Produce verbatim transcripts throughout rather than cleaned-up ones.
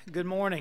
Good morning.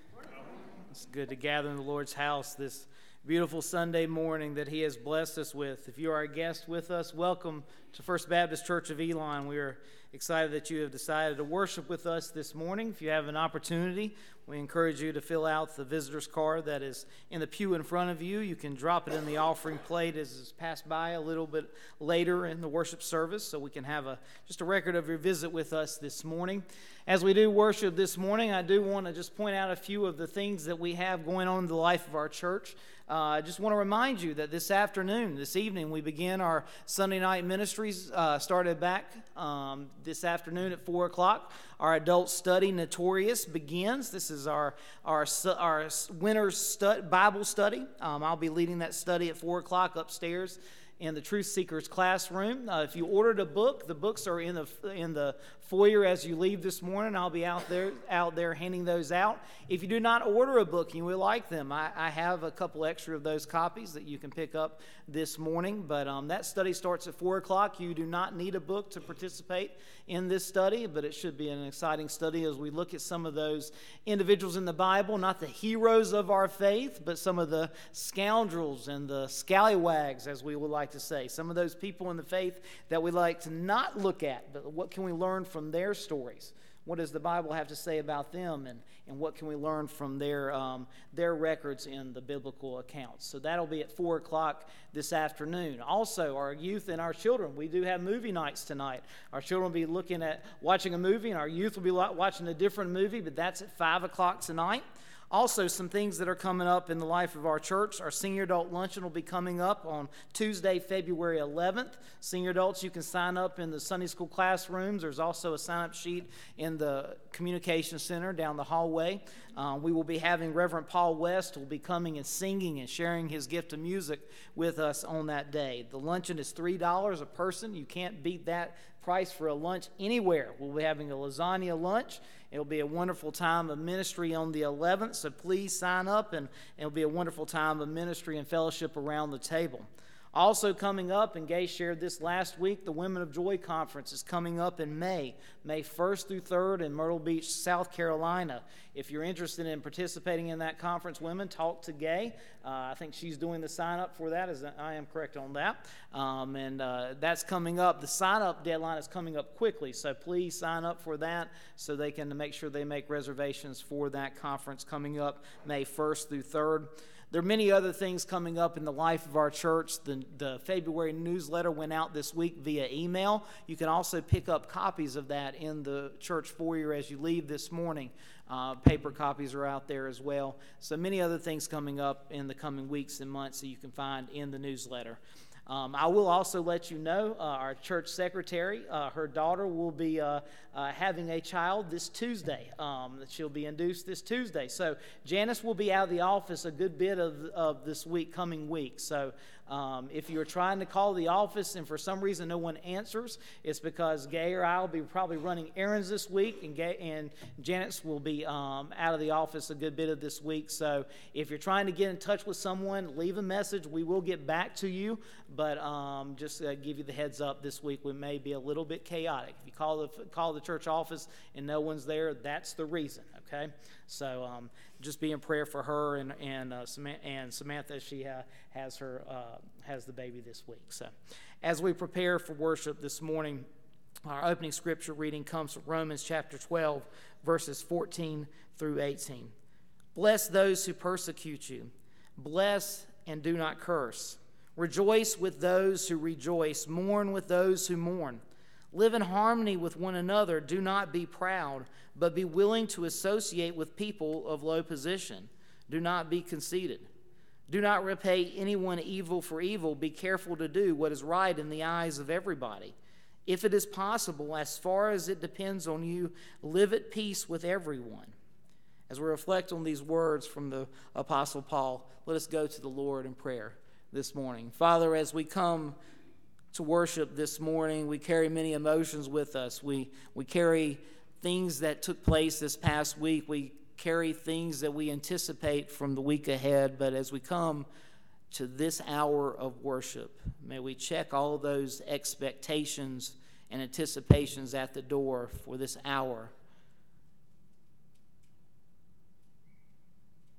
It's good to gather in the Lord's house this beautiful Sunday morning that He has blessed us with. If you are a guest with us, welcome to First Baptist Church of Elon. We are excited that you have decided to worship with us this morning. If you have an opportunity, we encourage you to fill out the visitor's card that is in the pew in front of you. You can drop it in the offering plate as it's passed by a little bit later in the worship service, so we can have a just a record of your visit with us this morning. As we do worship this morning, I do want to just point out a few of the things that we have going on in the life of our church. Uh, I just want to remind you that this afternoon, this evening, we begin our Sunday night ministries, uh, started back um, this afternoon at four o'clock. Our adult study, Notorious, begins. This is our our, our winter stu- Bible study. Um, I'll be leading that study at four o'clock upstairs in the Truth Seekers classroom. Uh, if you ordered a book, the books are in the in the foyer as you leave this morning. I'll be out there out there handing those out. If you do not order a book and you would like them, I, I have a couple extra of those copies that you can pick up this morning. But um, that study starts at four o'clock. You do not need a book to participate in this study, but it should be an exciting study as we look at some of those individuals in the Bible, not the heroes of our faith, but some of the scoundrels and the scallywags, as we would like to say. Some of those people in the faith that we like to not look at, but what can we learn from their stories? What does the Bible have to say about them, and, and what can we learn from their um, their records in the biblical accounts? So that'll be at four o'clock this afternoon. Also, our youth and our children, we do have movie nights tonight. Our children will be looking at watching a movie, and our youth will be watching a different movie, but that's at five o'clock tonight. Also, some things that are coming up in the life of our church. Our senior adult luncheon will be coming up on Tuesday, February eleventh. Senior adults, you can sign up in the Sunday school classrooms. There's also a sign-up sheet in the communication center down the hallway. Uh, we will be having Reverend Paul West who will be coming and singing and sharing his gift of music with us on that day. The luncheon is three dollars a person. You can't beat that price for a lunch anywhere. We'll be having a lasagna lunch. It'll be a wonderful time of ministry on the eleventh, so please sign up, and it'll be a wonderful time of ministry and fellowship around the table. Also coming up, and Gay shared this last week, the Women of Joy Conference is coming up in May, May first through third in Myrtle Beach, South Carolina. If you're interested in participating in that conference, women, talk to Gay. Uh, I think she's doing the sign-up for that, as I am correct on that. Um, and uh, that's coming up. The sign-up deadline is coming up quickly, so please sign up for that so they can make sure they make reservations for that conference coming up May first through third. There are many other things coming up in the life of our church. The, the February newsletter went out this week via email. You can also pick up copies of that in the church foyer as you leave this morning. Uh, paper copies are out there as well. So many other things coming up in the coming weeks and months that you can find in the newsletter. Um, I will also let you know, uh, our church secretary, uh, her daughter will be uh, uh, having a child this Tuesday. Um, she'll be induced this Tuesday. So Janice will be out of the office a good bit of, of this week, coming week. So um, if you're trying to call the office and for some reason no one answers, it's because Gay or I will be probably running errands this week, and Gay and Janice will be um, out of the office a good bit of this week. So if you're trying to get in touch with someone, leave a message. We will get back to you. But um, just uh, give you the heads up, this week we may be a little bit chaotic. If you call the call the church office and no one's there, that's the reason. Okay, so um, just be in prayer for her and and uh, Samantha, and Samantha as she uh, has her uh, has the baby this week. So as we prepare for worship this morning, our opening scripture reading comes from Romans chapter twelve, verses fourteen through eighteen. Bless those who persecute you. Bless and do not curse. Rejoice with those who rejoice. Mourn with those who mourn. Live in harmony with one another. Do not be proud, but be willing to associate with people of low position. Do not be conceited. Do not repay anyone evil for evil. Be careful to do what is right in the eyes of everybody. If it is possible, as far as it depends on you, live at peace with everyone. As we reflect on these words from the Apostle Paul, let us go to the Lord in prayer this morning. Father, as we come to worship this morning, we carry many emotions with us. We we carry things that took place this past week. We carry things that we anticipate from the week ahead. But as we come to this hour of worship, may we check all those expectations and anticipations at the door for this hour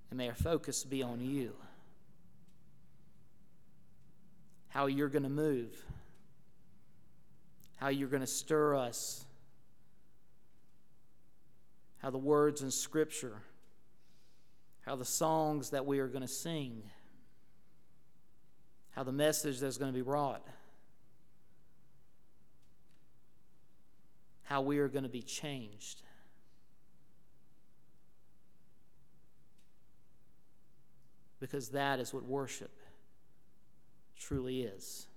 And may our focus be on you. How you're going to move. How you're going to stir us. How the words in Scripture, how the songs that we are going to sing, how the message that's going to be brought, how we are going to be changed. Because that is what worship truly is.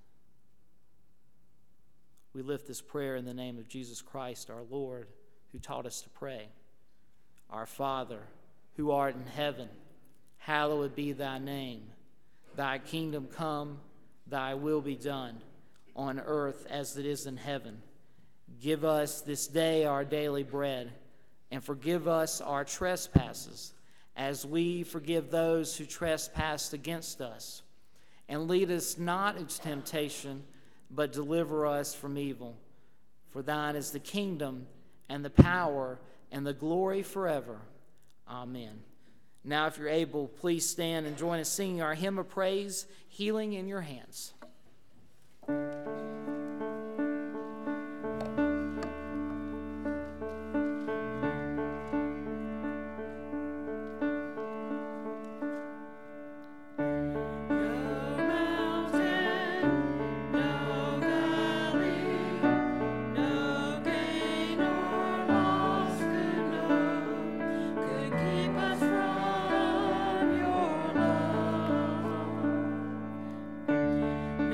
We lift this prayer in the name of Jesus Christ, our Lord, who taught us to pray. Our Father, who art in heaven, hallowed be thy name. Thy kingdom come, thy will be done, on earth as it is in heaven. Give us this day our daily bread, and forgive us our trespasses, as we forgive those who trespass against us. And lead us not into temptation, but deliver us from evil. For thine is the kingdom, and the power, and the glory forever. Amen. Now, if you're able, please stand and join us singing our hymn of praise, Healing in Your Hands. Keep us from your love.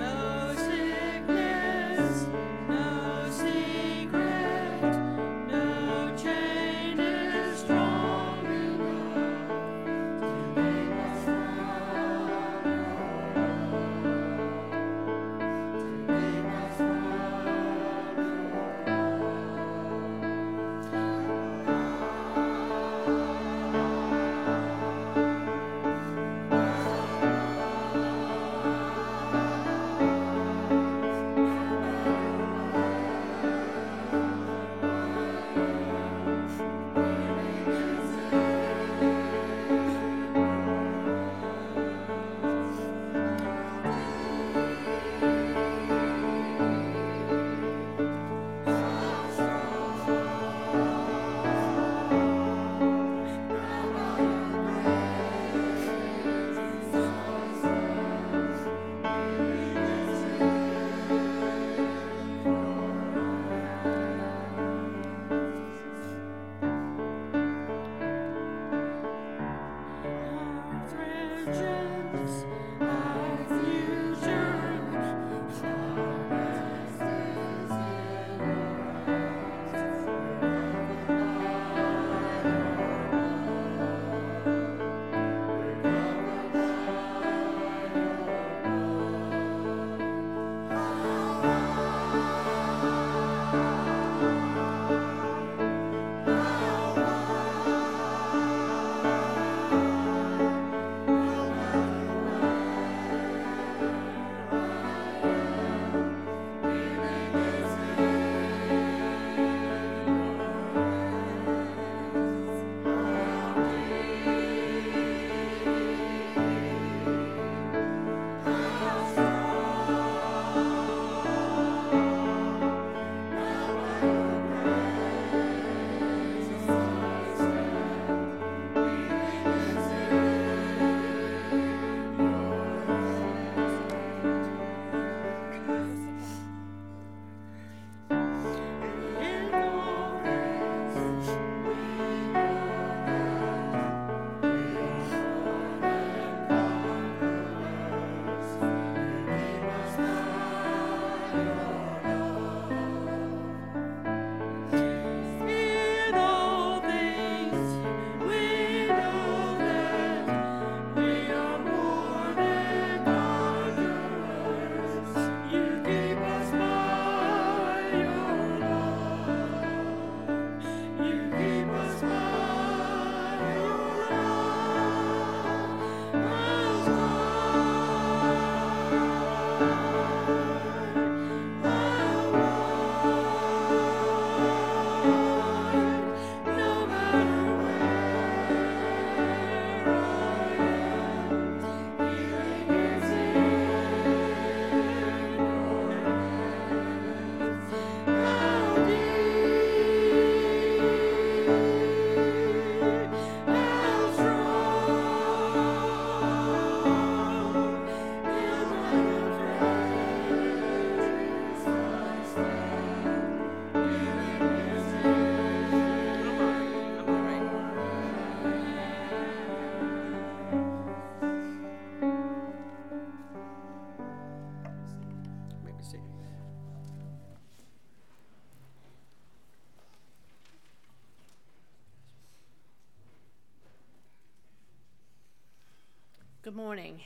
Good morning.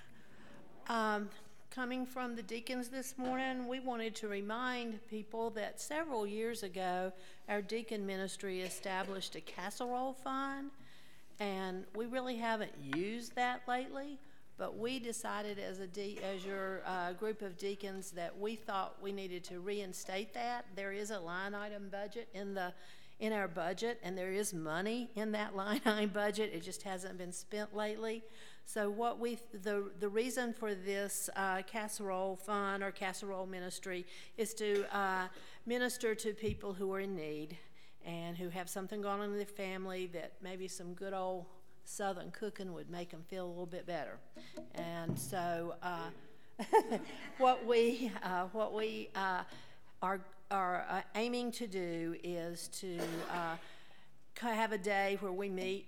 Um, coming from the deacons this morning, we wanted to remind people that several years ago, our deacon ministry established a casserole fund, and we really haven't used that lately, but we decided as a de- as your uh, group of deacons that we thought we needed to reinstate that. There is a line item budget in the in our budget, and there is money in that line item budget. It just hasn't been spent lately. So what we the the reason for this uh, casserole fund or casserole ministry is to uh, minister to people who are in need and who have something going on in their family that maybe some good old Southern cooking would make them feel a little bit better. And so uh, what we uh, what we uh, are are uh, aiming to do is to uh, have a day where we meet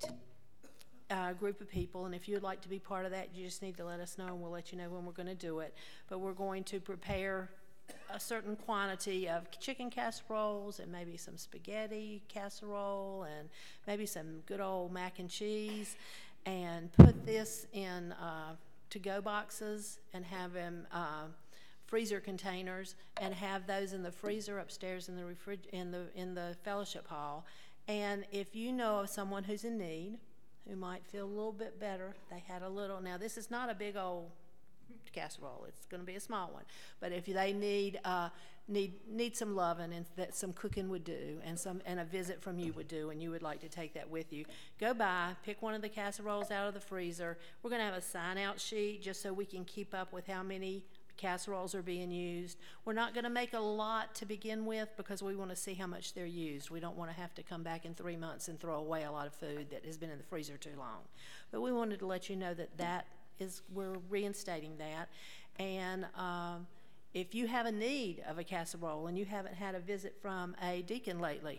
a group of people, and if you'd like to be part of that, you just need to let us know, and we'll let you know when we're going to do it. But we're going to prepare a certain quantity of chicken casseroles and maybe some spaghetti casserole and maybe some good old mac and cheese, and put this in uh, to-go boxes and have them uh, freezer containers, and have those in the freezer upstairs in the refrig- in the in the fellowship hall. And if you know of someone who's in need, who might feel a little bit better, they had a little, now this is not a big old casserole, it's going to be a small one, but if they need uh, need need some loving and that some cooking would do, and some and a visit from you would do, and you would like to take that with you, go by, pick one of the casseroles out of the freezer. We're going to have a sign out sheet just so we can keep up with how many casseroles are being used. We're not going to make a lot to begin with because we want to see how much they're used. We don't want to have to come back in three months and throw away a lot of food that has been in the freezer too long. But we wanted to let you know that that is, we're reinstating that. And um, if you have a need of a casserole and you haven't had a visit from a deacon lately,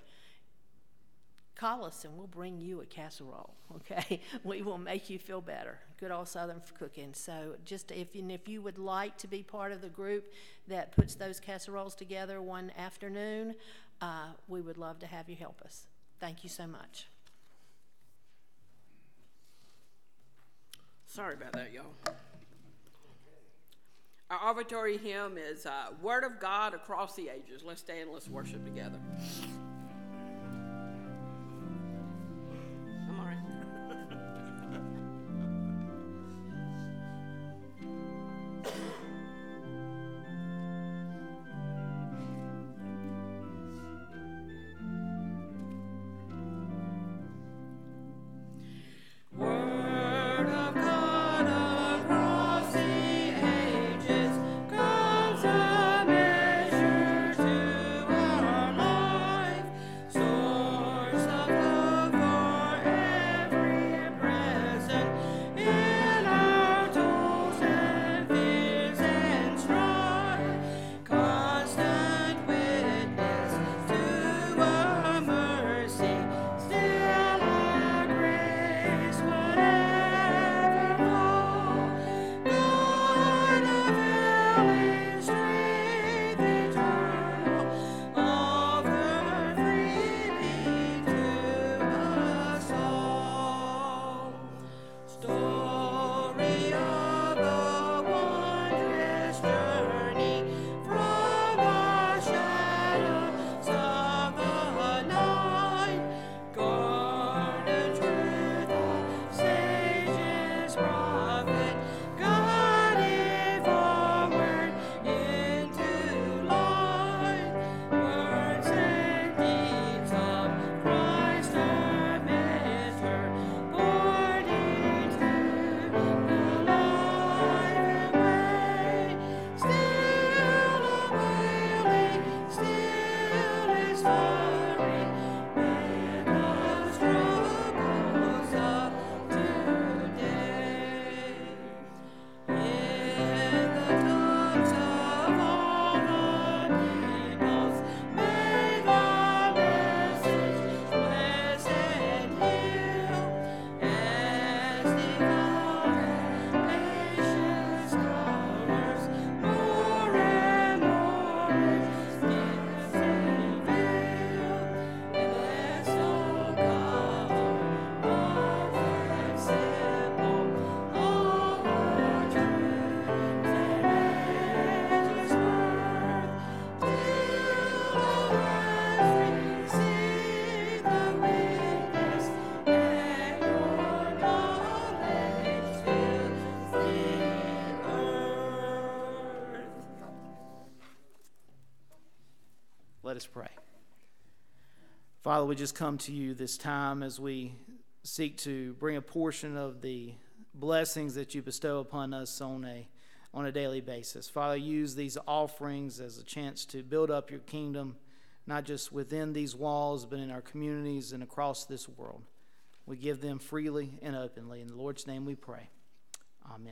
call us and we'll bring you a casserole, okay? We will make you feel better. Good old Southern cooking. So just if you, if you would like to be part of the group that puts those casseroles together one afternoon, uh, we would love to have you help us. Thank you so much. Sorry about that, y'all. Our offertory hymn is uh, Word of God Across the Ages. Let's stand and let's worship together. Comes a measure to our lives. Let us pray. Father, we just come to you this time as we seek to bring a portion of the blessings that you bestow upon us on a, on a daily basis. Father, use these offerings as a chance to build up your kingdom, not just within these walls, but in our communities and across this world. We give them freely and openly. In the Lord's name we pray. Amen.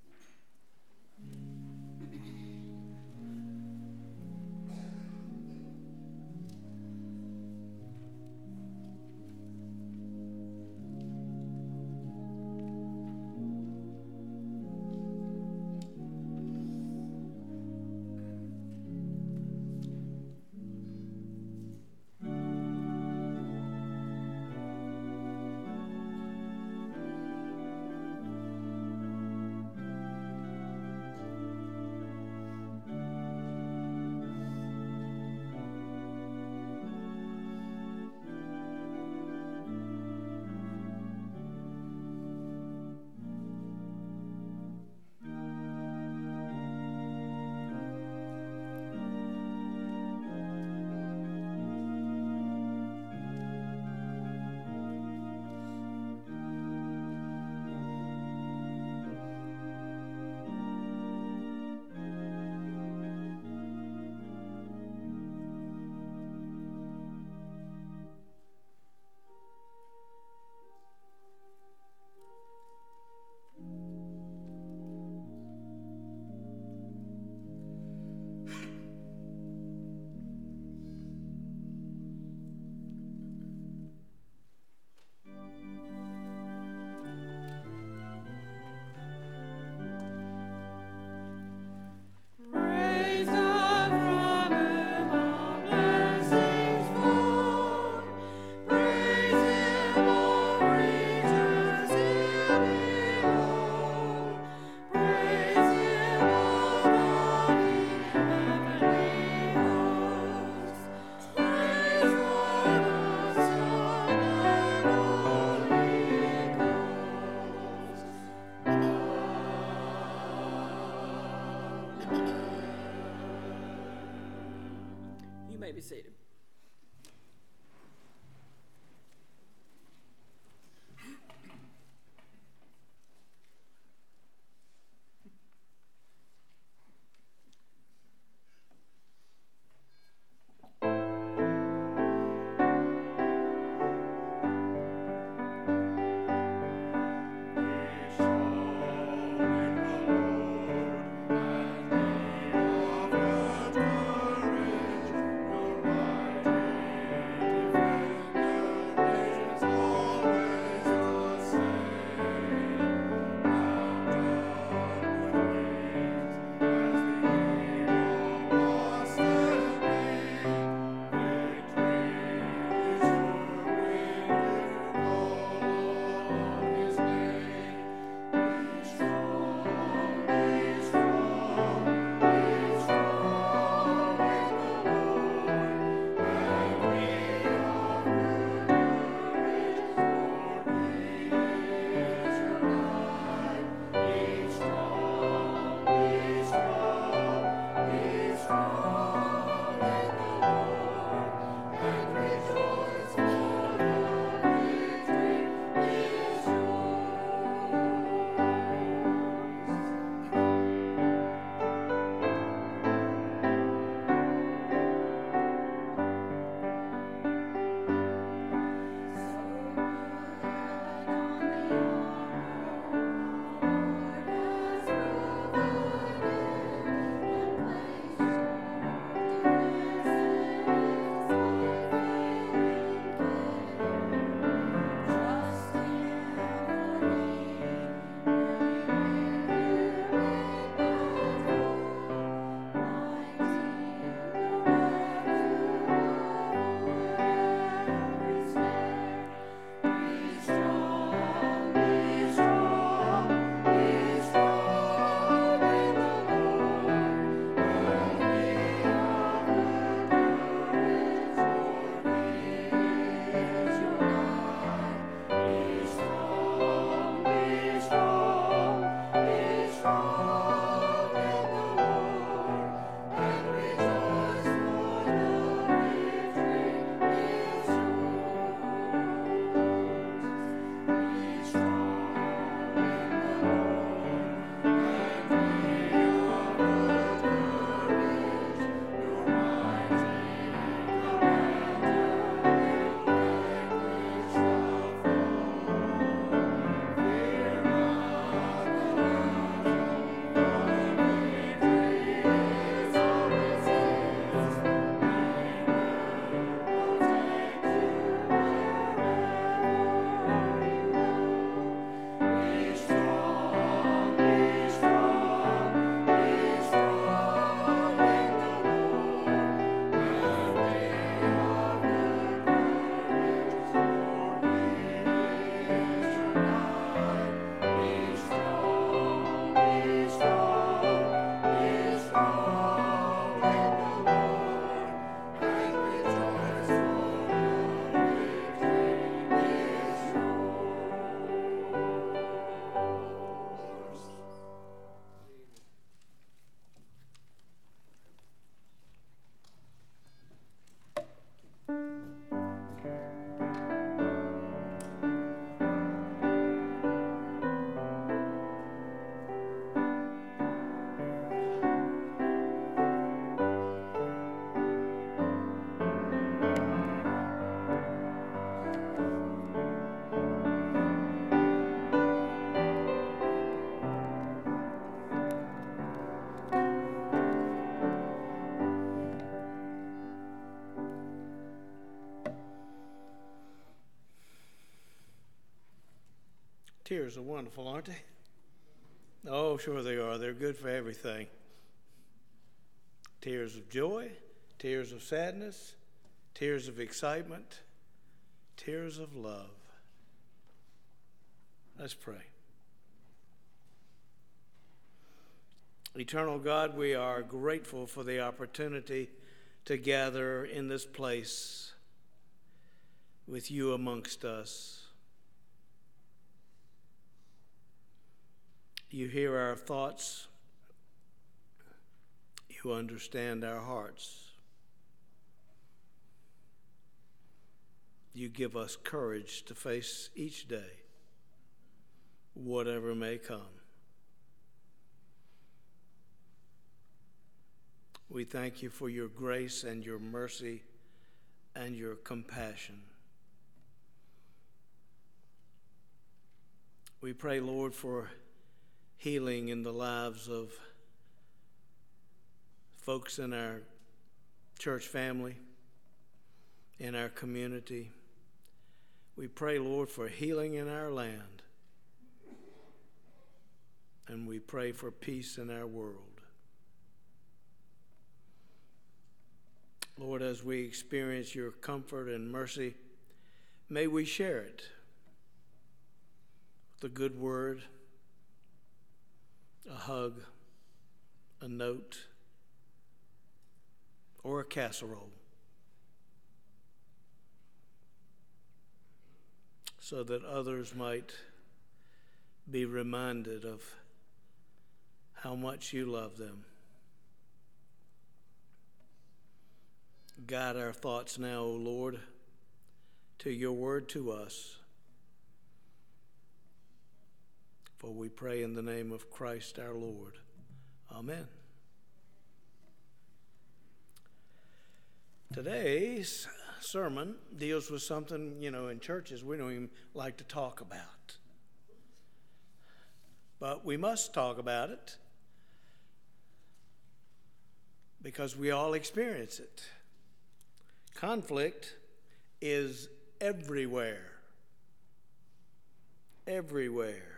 You may be seated. Your Tears are wonderful, aren't they? Oh, sure they are. They're good for everything. Tears of joy, tears of sadness, tears of excitement, tears of love. Let's pray. Eternal God, we are grateful for the opportunity to gather in this place with you amongst us. You hear our thoughts. You understand our hearts. You give us courage to face each day, whatever may come. We thank you for your grace and your mercy and your compassion. We pray, Lord, for healing in the lives of folks in our church family, in our community. We pray, Lord, for healing in our land. And we pray for peace in our world. Lord, as we experience your comfort and mercy, may we share it with a good word, a hug, a note, or a casserole, so that others might be reminded of how much you love them. Guide our thoughts now, O Lord, to your word to us. For we pray in the name of Christ our Lord. Amen. Today's sermon deals with something, you know, in churches we don't even like to talk about. But we must talk about it because we all experience it. Conflict is everywhere. Everywhere.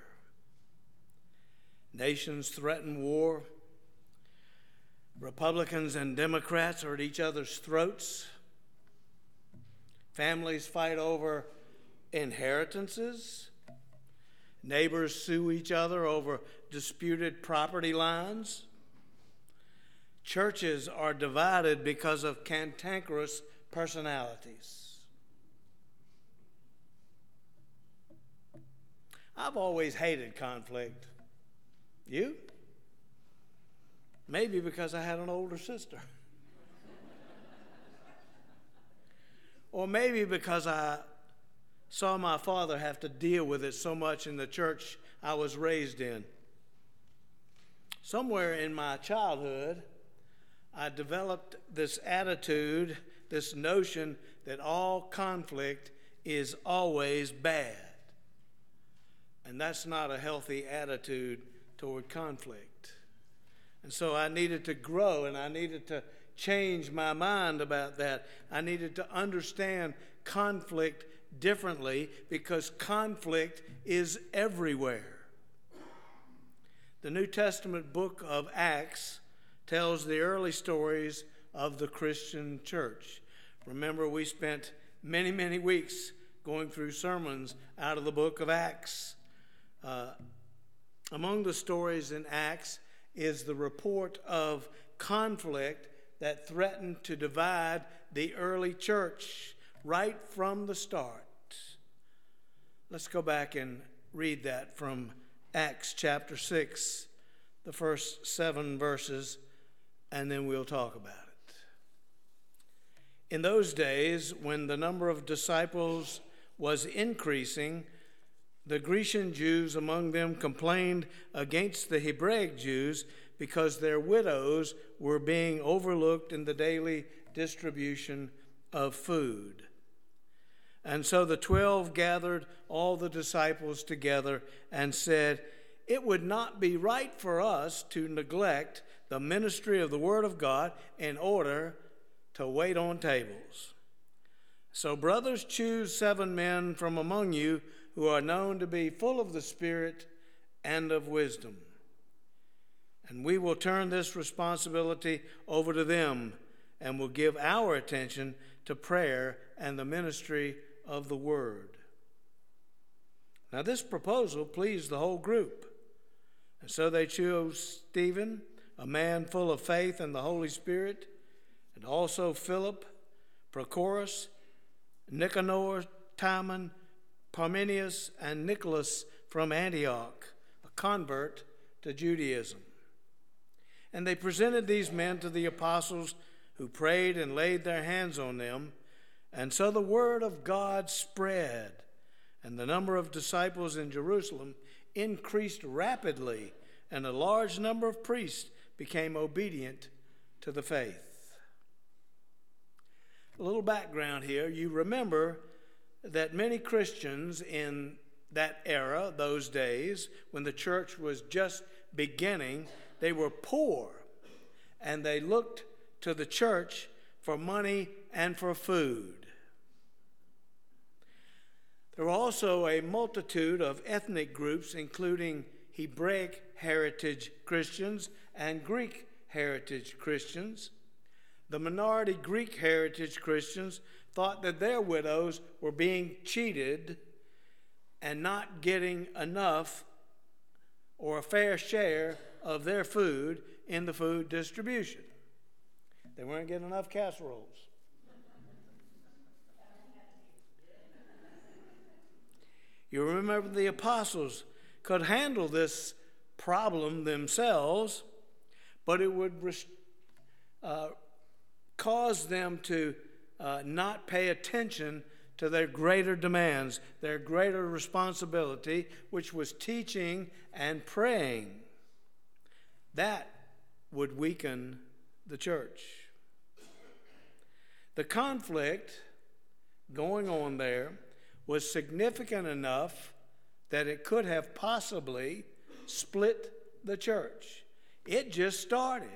Nations threaten war. Republicans and Democrats are at each other's throats. Families fight over inheritances. Neighbors sue each other over disputed property lines. Churches are divided because of cantankerous personalities. I've always hated conflict. You? Maybe because I had an older sister. Or maybe because I saw my father have to deal with it so much in the church I was raised in. Somewhere in my childhood, I developed this attitude, this notion that all conflict is always bad. And that's not a healthy attitude toward conflict. And so I needed to grow, and I needed to change my mind about that. I needed to understand conflict differently because conflict is everywhere. The New Testament book of Acts tells the early stories of the Christian church. Remember, we spent many, many weeks going through sermons out of the book of Acts. Uh, among the stories in Acts is the report of conflict that threatened to divide the early church right from the start. Let's go back and read that from Acts chapter six, the first seven verses, and then we'll talk about it. In those days, when the number of disciples was increasing, the Grecian Jews among them complained against the Hebraic Jews because their widows were being overlooked in the daily distribution of food. And so the twelve gathered all the disciples together and said, "It would not be right for us to neglect the ministry of the Word of God in order to wait on tables. So brothers, choose seven men from among you who are known to be full of the Spirit and of wisdom. And we will turn this responsibility over to them and will give our attention to prayer and the ministry of the Word. Now, this proposal pleased the whole group. And so they chose Stephen, a man full of faith and the Holy Spirit, and also Philip, Prochorus, Nicanor, Timon, Parmenius, and Nicholas from Antioch, a convert to Judaism. And they presented these men to the apostles, who prayed and laid their hands on them. And so the word of God spread, and the number of disciples in Jerusalem increased rapidly, and a large number of priests became obedient to the faith. A little background here. You remember that many Christians in that era, those days, when the church was just beginning, they were poor, and they looked to the church for money and for food. There were also a multitude of ethnic groups, including Hebraic heritage Christians and Greek heritage Christians. The minority Greek heritage Christians thought that their widows were being cheated and not getting enough or a fair share of their food in the food distribution. They weren't getting enough casseroles. You remember the apostles could handle this problem themselves, but it would uh, cause them to uh, not pay attention to their greater demands, their greater responsibility, which was teaching and praying. That would weaken the church. The conflict going on there was significant enough that it could have possibly split the church. It just started.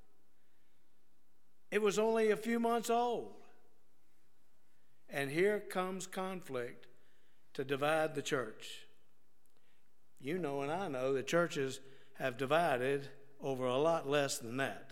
It was only a few months old. And here comes conflict to divide the church. You know and I know that churches have divided over a lot less than that.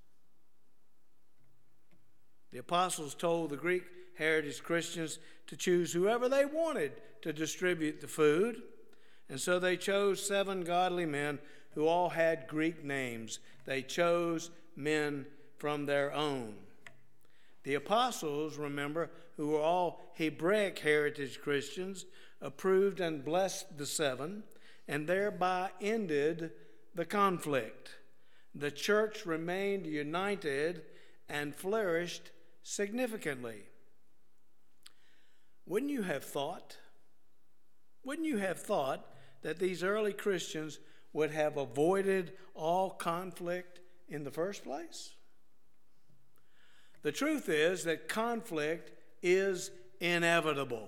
The apostles told the Greek heritage Christians to choose whoever they wanted to distribute the food. And so they chose seven godly men who all had Greek names. They chose men from their own. The apostles, remember, who were all Hebraic heritage Christians, approved and blessed the seven, and thereby ended the conflict. The church remained united and flourished significantly. Wouldn't you have thought, wouldn't you have thought that these early Christians would have avoided all conflict in the first place? The truth is that conflict is inevitable.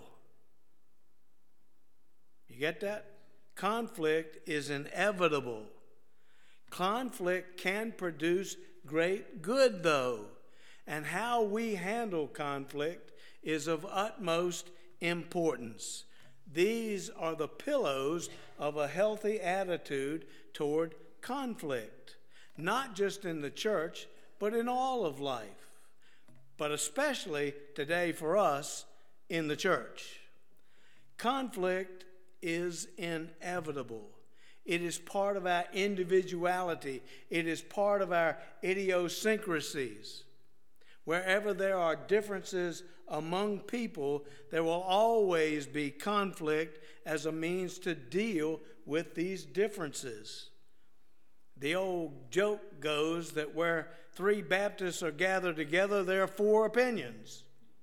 You get that? Conflict is inevitable. Conflict can produce great good, though, and how we handle conflict is of utmost importance. These are the pillows of a healthy attitude toward conflict, not just in the church, but in all of life, but especially today for us in the church. Conflict is inevitable. It is part of our individuality. It is part of our idiosyncrasies. Wherever there are differences among people, there will always be conflict as a means to deal with these differences. The old joke goes that where three Baptists are gathered together, there are four opinions.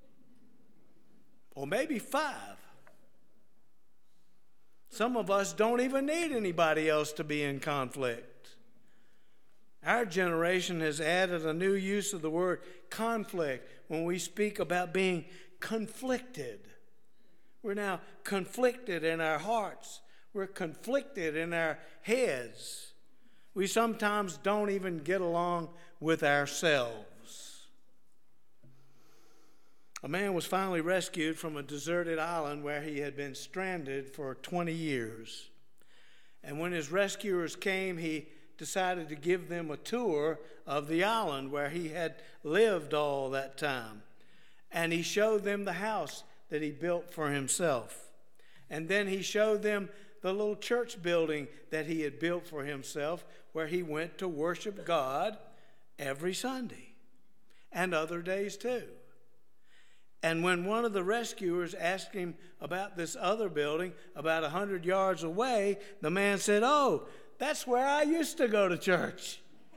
Or maybe five. Some of us don't even need anybody else to be in conflict. Our generation has added a new use of the word conflict when we speak about being conflicted. We're now conflicted in our hearts. We're conflicted in our heads. We sometimes don't even get along with ourselves. A man was finally rescued from a deserted island where he had been stranded for twenty years. And when his rescuers came, he decided to give them a tour of the island where he had lived all that time. And he showed them the house that he built for himself. And then he showed them the little church building that he had built for himself, where he went to worship God every Sunday and other days too. And when one of the rescuers asked him about this other building about a hundred yards away, the man said, "Oh, that's where I used to go to church."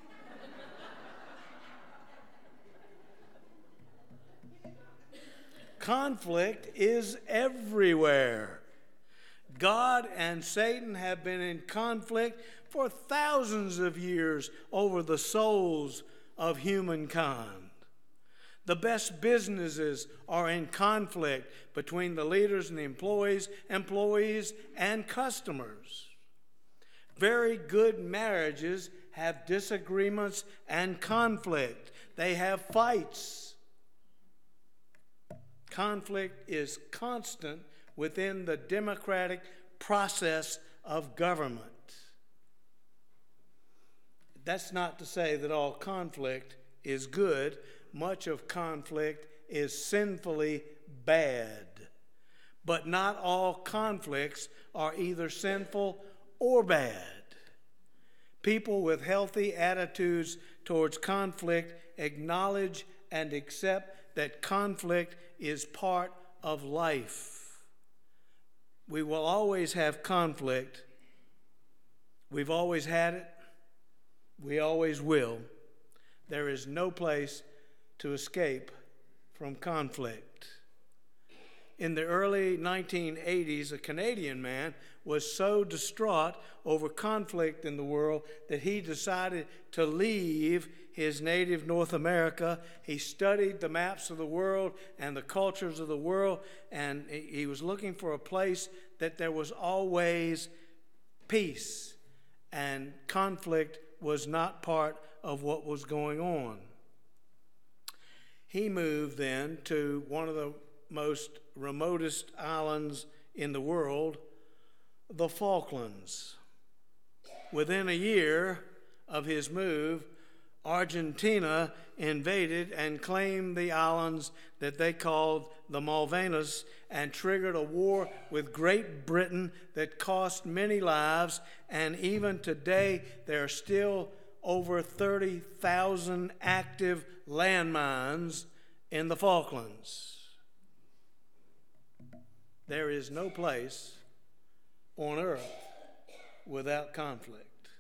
Conflict is everywhere. God and Satan have been in conflict for thousands of years over the souls of humankind. The best businesses are in conflict between the leaders and the employees, employees and customers. Very good marriages have disagreements and conflict. They have fights. Conflict is constant within the democratic process of government. That's not to say that all conflict is good. Much of conflict is sinfully bad. But not all conflicts are either sinful or bad. People with healthy attitudes towards conflict acknowledge and accept that conflict is part of life. We will always have conflict. We've always had it. We always will. There is no place to escape from conflict. In the early nineteen eighties, a Canadian man was so distraught over conflict in the world that he decided to leave his native North America. He studied the maps of the world and the cultures of the world, and he was looking for a place that there was always peace, and conflict was not part of what was going on. He moved then to one of the most remotest islands in the world, the Falklands. Within a year of his move, Argentina invaded and claimed the islands that they called the Malvinas and triggered a war with Great Britain that cost many lives, and even today there are still over thirty thousand active landmines in the Falklands. There is no place on earth without conflict.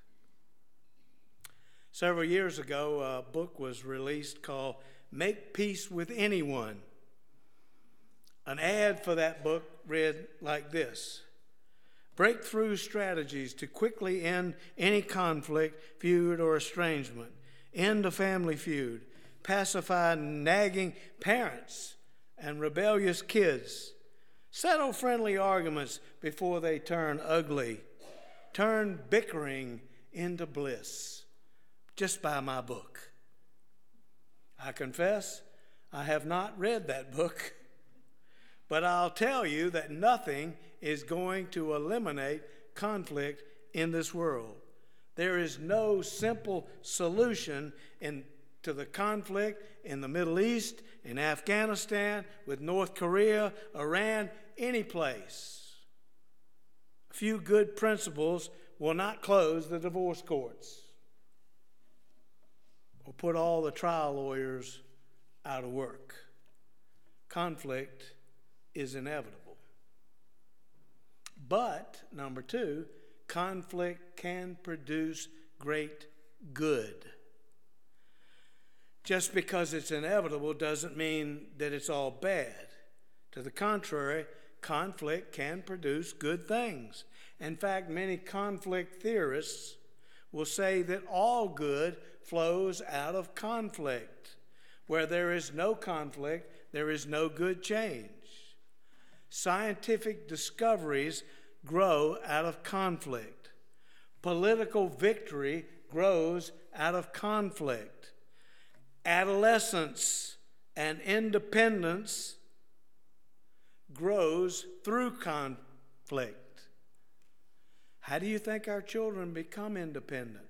Several years ago, a book was released called Make Peace with Anyone. An ad for that book read like this: breakthrough strategies to quickly end any conflict, feud, or estrangement. End a family feud. Pacify nagging parents and rebellious kids. Settle friendly arguments before they turn ugly. Turn bickering into bliss. Just buy my book. I confess, I have not read that book, but I'll tell you that nothing is going to eliminate conflict in this world. There is no simple solution in, to the conflict in the Middle East, in Afghanistan, with North Korea, Iran, any place. A few good principles will not close the divorce courts or put all the trial lawyers out of work. Conflict is inevitable. But, number two, conflict can produce great good. Just because it's inevitable doesn't mean that it's all bad. To the contrary, conflict can produce good things. In fact, many conflict theorists will say that all good flows out of conflict. Where there is no conflict, there is no good change. Scientific discoveries grow out of conflict. Political victory grows out of conflict. Adolescence And independence grows through conflict. How do you think our children become independent?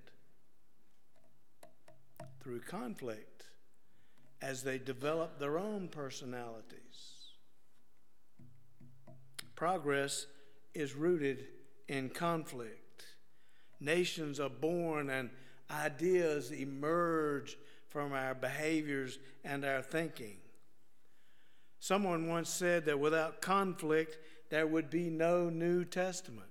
Through conflict, as they develop their own personalities. Progress is rooted in conflict. Nations are born and ideas emerge from our behaviors and our thinking. Someone once said that without conflict, there would be no New Testament.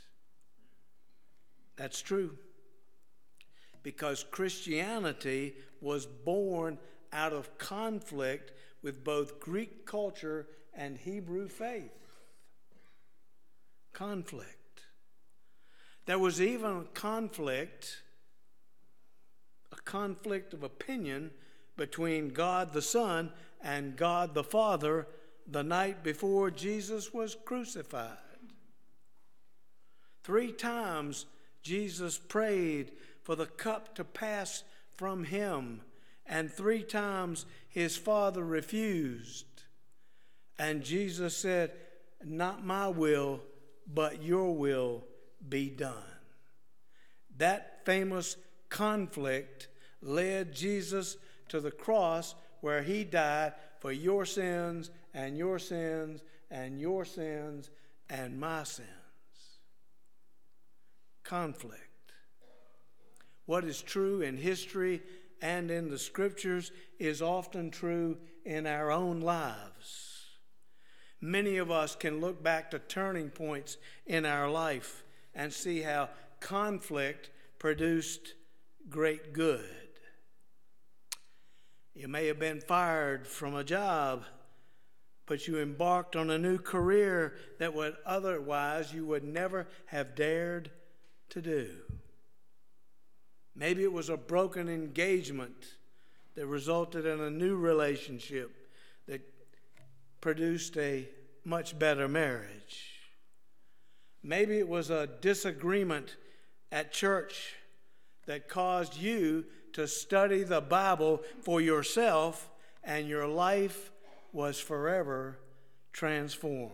That's true, because Christianity was born out of conflict with both Greek culture and Hebrew faith. Conflict. There was even conflict, a conflict of opinion between God the Son and God the Father the night before Jesus was crucified. Three times Jesus prayed for the cup to pass from him, and three times his Father refused. And Jesus said, "Not my will, but your will be done." That famous conflict led Jesus to the cross, where he died for your sins and your sins and your sins and my sins. Conflict. What is true in history and in the scriptures is often true in our own lives. Many of us can look back to turning points in our life and see how conflict produced great good. You may have been fired from a job, but you embarked on a new career that would otherwise you would never have dared to do. Maybe it was a broken engagement that resulted in a new relationship that produced a much better marriage. Maybe it was a disagreement at church that caused you to study the Bible for yourself, and your life was forever transformed.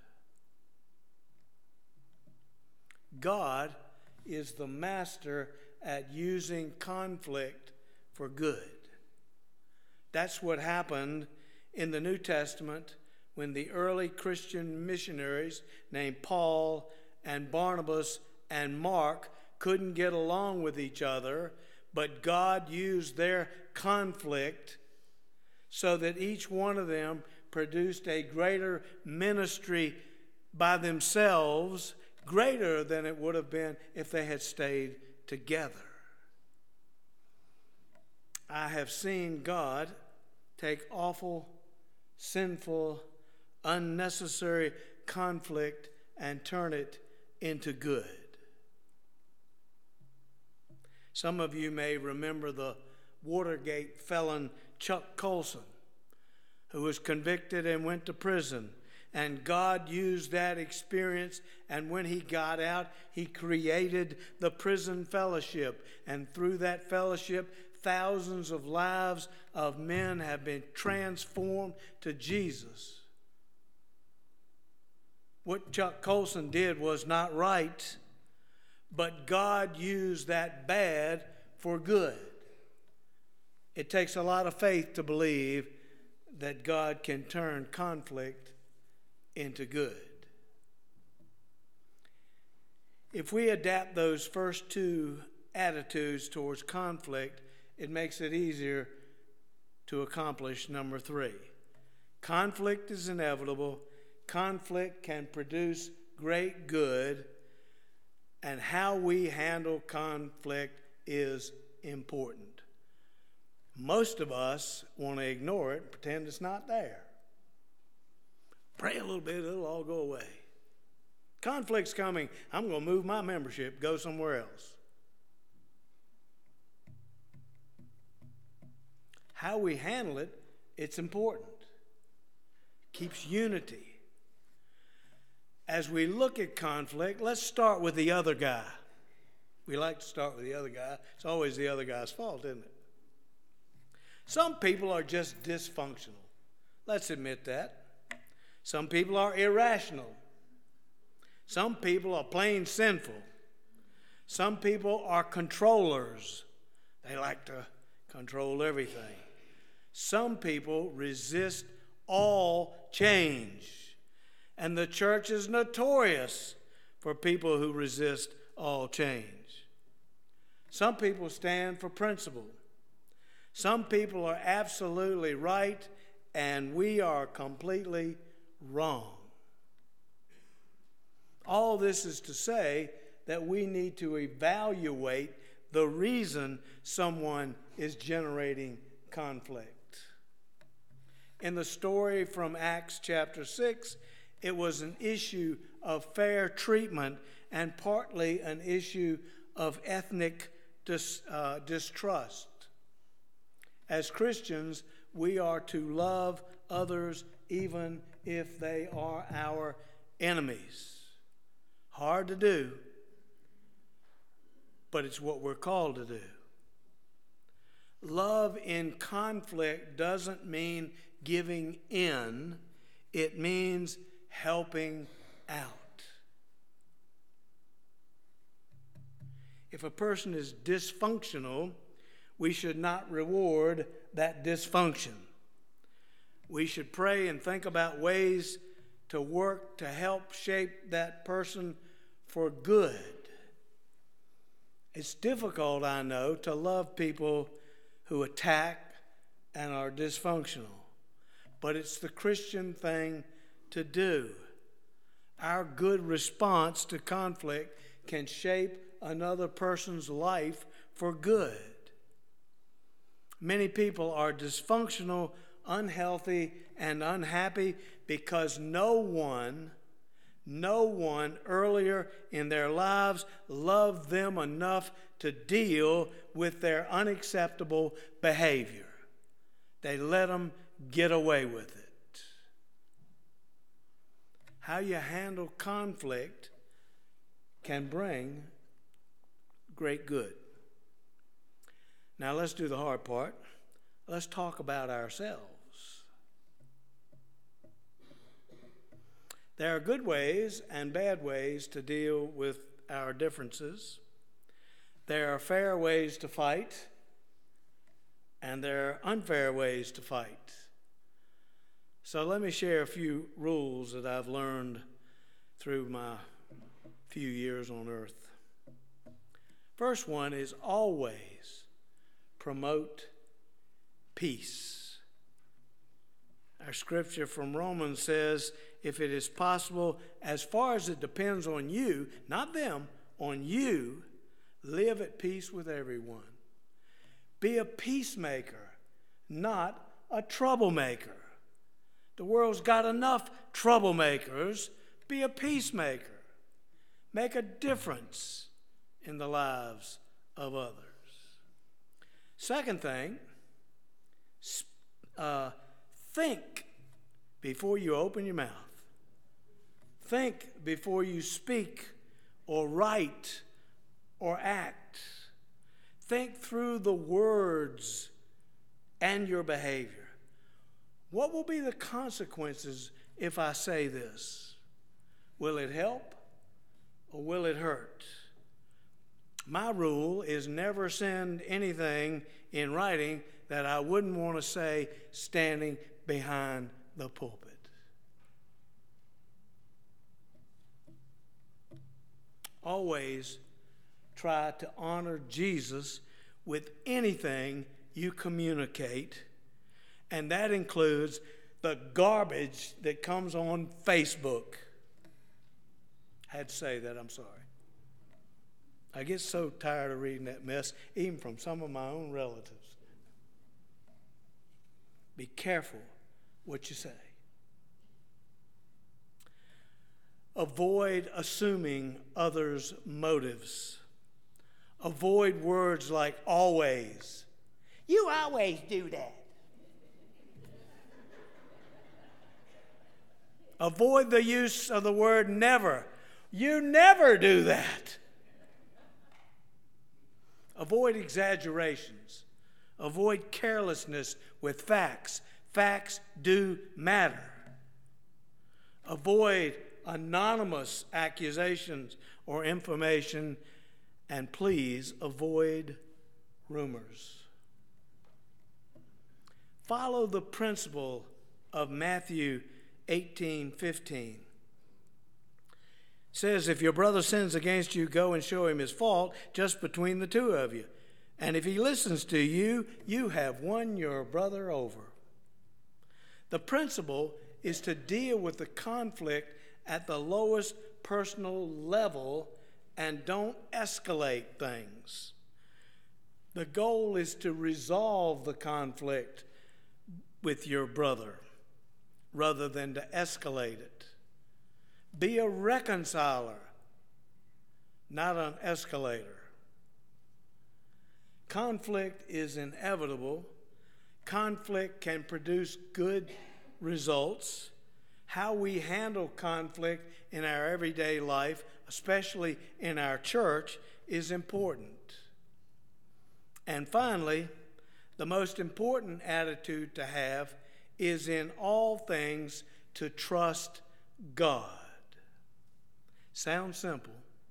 God is the master at using conflict for good. That's what happened in the New Testament when the early Christian missionaries named Paul and Barnabas and Mark couldn't get along with each other, but God used their conflict so that each one of them produced a greater ministry by themselves, greater than it would have been if they had stayed together. I have seen God take awful, sinful, unnecessary conflict and turn it into good. Some of you may remember the Watergate felon Chuck Colson, who was convicted and went to prison. And God used that experience, and when he got out, he created the prison fellowship. And through that fellowship, thousands of lives of men have been transformed to Jesus. What Chuck Colson did was not right, but God used that bad for good. It takes a lot of faith to believe that God can turn conflict into good. If we adapt those first two attitudes towards conflict, it makes it easier to accomplish number three. Conflict is inevitable. Conflict can produce great good. And how we handle conflict is important. Most of us want to ignore it and pretend it's not there. Pray a little bit, it'll all go away. Conflict's coming. I'm going to move my membership, go somewhere else. How we handle it, it's important. Keeps unity. As we look at conflict, let's start with the other guy. We like to start with the other guy. It's always the other guy's fault, isn't it? Some people are just dysfunctional. Let's admit that. Some people are irrational. Some people are plain sinful. Some people are controllers. They like to control everything. Some people resist all change. And the church is notorious for people who resist all change. Some people stand for principle. Some people are absolutely right, and we are completely wrong. All this is to say that we need to evaluate the reason someone is generating conflict. In the story from Acts chapter six, it was an issue of fair treatment and partly an issue of ethnic dis, uh, distrust. As Christians, we are to love others even if they are our enemies. Hard to do, but it's what we're called to do. Love in conflict doesn't mean giving in. It means helping out. If a person is dysfunctional, we should not reward that dysfunction. We should pray and think about ways to work to help shape that person for good. It's difficult, I know, to love people who attack and are dysfunctional, but it's the Christian thing to do. Our good response to conflict can shape another person's life for good. Many people are dysfunctional, unhealthy, and unhappy because no one, no one earlier in their lives loved them enough to deal with their unacceptable behavior. They let them get away with it. How you handle conflict can bring great good. Now let's do the hard part. Let's talk about ourselves. There are good ways and bad ways to deal with our differences. There are fair ways to fight, and there are unfair ways to fight. So let me share a few rules that I've learned through my few years on earth. First one is always promote peace. Our scripture from Romans says, if it is possible, as far as it depends on you, not them, on you, live at peace with everyone. Be a peacemaker, not a troublemaker. The world's got enough troublemakers. Be a peacemaker. Make a difference in the lives of others. Second thing, uh, think before you open your mouth. Think before you speak or write or act. Think through the words and your behavior. What will be the consequences if I say this? Will it help or will it hurt? My rule is never send anything in writing that I wouldn't want to say standing behind the pulpit. Always try to honor Jesus with anything you communicate, and that includes the garbage that comes on Facebook. I had to say that, I'm sorry. I get so tired of reading that mess, even from some of my own relatives. Be careful what you say. Avoid assuming others' motives. Avoid words like always. You always do that. Avoid the use of the word never. You never do that. Avoid exaggerations. Avoid carelessness with facts. Facts do matter. Avoid anonymous accusations or information, and please avoid rumors. Follow the principle of Matthew eighteen fifteen. It says, if your brother sins against you, go and show him his fault just between the two of you. And if he listens to you, you have won your brother over. The principle is to deal with the conflict at the lowest personal level and don't escalate things. The goal is to resolve the conflict with your brother rather than to escalate it. Be a reconciler, not an escalator. Conflict is inevitable. Conflict can produce good results. How we handle conflict in our everyday life, especially in our church, is important. And finally, the most important attitude to have is in all things to trust God. Sounds simple.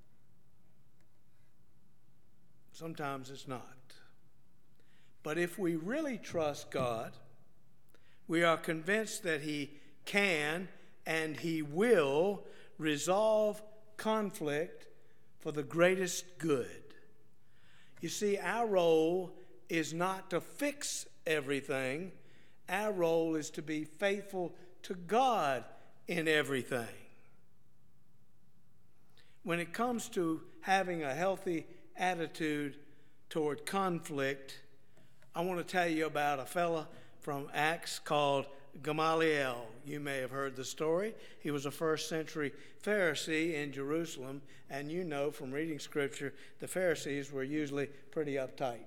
Sometimes it's not. But if we really trust God, we are convinced that He can and He will resolve conflict for the greatest good. You see, our role is not to fix everything. Our role is to be faithful to God in everything. When it comes to having a healthy attitude toward conflict, I want to tell you about a fella from Acts called Gamaliel. You may have heard the story. He was a first century Pharisee in Jerusalem, and you know from reading Scripture, the Pharisees were usually pretty uptight.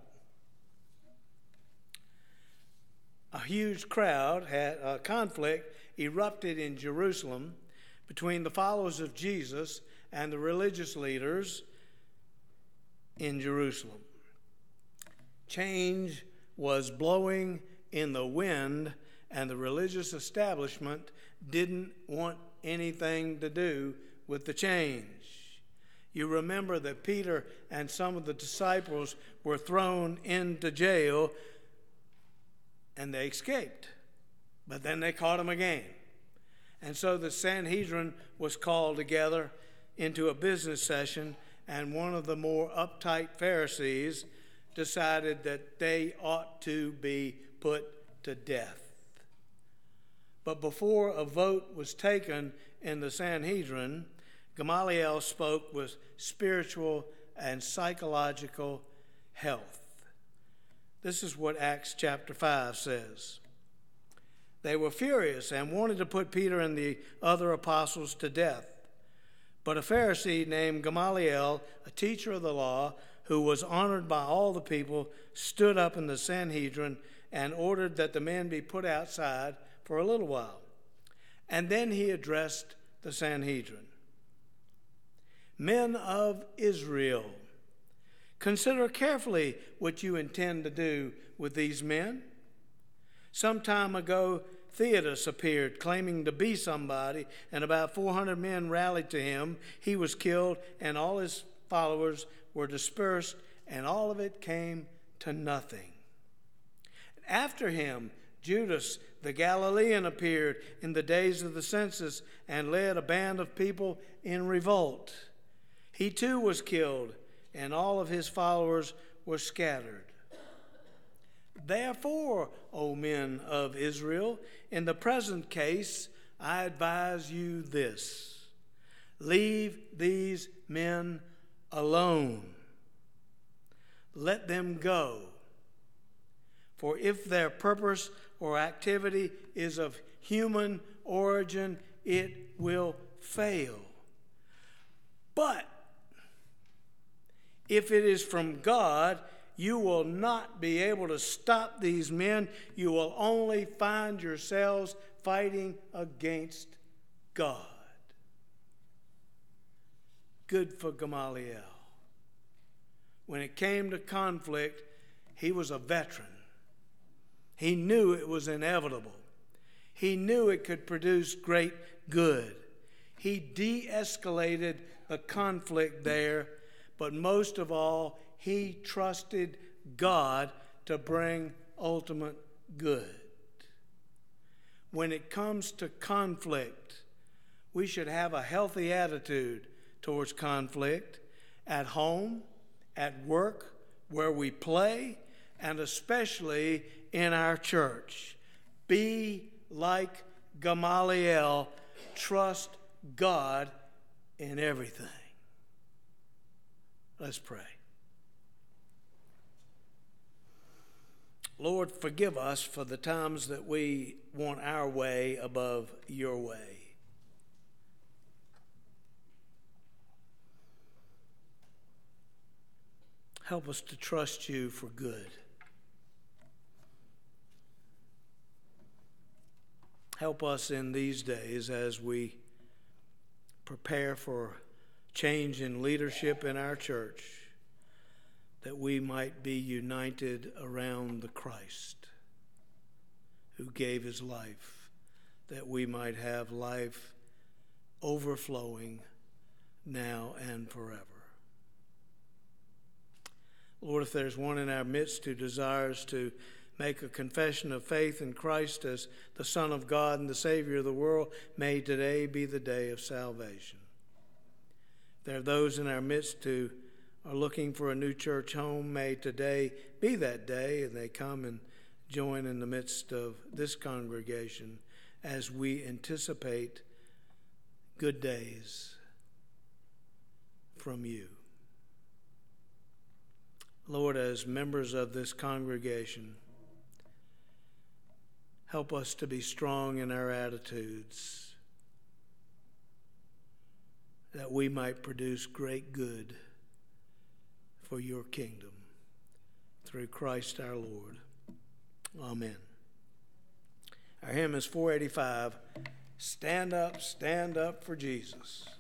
A huge crowd had a conflict erupted in Jerusalem between the followers of Jesus and the religious leaders in Jerusalem. Change was blowing in the wind, and the religious establishment didn't want anything to do with the change. You remember that Peter and some of the disciples were thrown into jail, and they escaped. But then they caught them again. And so the Sanhedrin was called together into a business session, and one of the more uptight Pharisees decided that they ought to be put to death. But before a vote was taken in the Sanhedrin, Gamaliel spoke with spiritual and psychological health. This is what Acts chapter five says. They were furious and wanted to put Peter and the other apostles to death. But a Pharisee named Gamaliel, a teacher of the law, who was honored by all the people, stood up in the Sanhedrin and ordered that the men be put outside for a little while. And then he addressed the Sanhedrin. Men of Israel, consider carefully what you intend to do with these men. Some time ago, Theudas appeared, claiming to be somebody, and about four hundred men rallied to him. He was killed, and all his followers were dispersed, and all of it came to nothing. After him, Judas the Galilean appeared in the days of the census and led a band of people in revolt. He too was killed, and all of his followers were scattered. Therefore, O men of Israel, in the present case, I advise you this: leave these men alone. Let them go. For if their purpose or activity is of human origin, it will fail. But if it is from God, you will not be able to stop these men. You will only find yourselves fighting against God. Good for Gamaliel. When it came to conflict, he was a veteran. He knew it was inevitable. He knew it could produce great good. He de-escalated the conflict there, but most of all, he trusted God to bring ultimate good. When it comes to conflict, we should have a healthy attitude towards conflict at home, at work, where we play, and especially in our church. Be like Gamaliel, trust God in everything. Let's pray. Lord, forgive us for the times that we want our way above your way. Help us to trust you for good. Help us in these days as we prepare for change in leadership in our church, that we might be united around the Christ who gave his life, that we might have life overflowing now and forever. Lord, if there's one in our midst who desires to make a confession of faith in Christ as the Son of God and the Savior of the world, may today be the day of salvation. If there are those in our midst who are looking for a new church home, may today be that day, and they come and join in the midst of this congregation as we anticipate good days from you. Lord, as members of this congregation, help us to be strong in our attitudes, that we might produce great good for your kingdom. Through Christ our Lord. Amen. Our hymn is four eighty-five, Stand Up, Stand Up for Jesus.